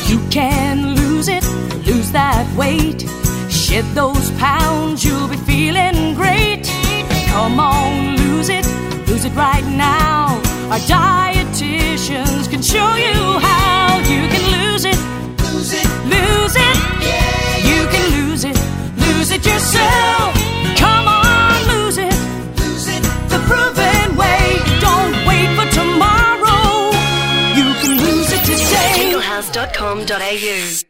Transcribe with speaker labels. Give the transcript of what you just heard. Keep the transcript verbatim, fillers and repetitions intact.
Speaker 1: You can lose it, lose that weight, shed those pounds, you'll be feeling great. Come on, lose it, lose it right now. Our dietitians can show you how. You can lose it, lose it, lose it. Yeah, you can lose it, lose it yourself. Come on, lose it, lose it the proven way. Don't wait for tomorrow. You can lose it today.
Speaker 2: jingle house dot com dot a u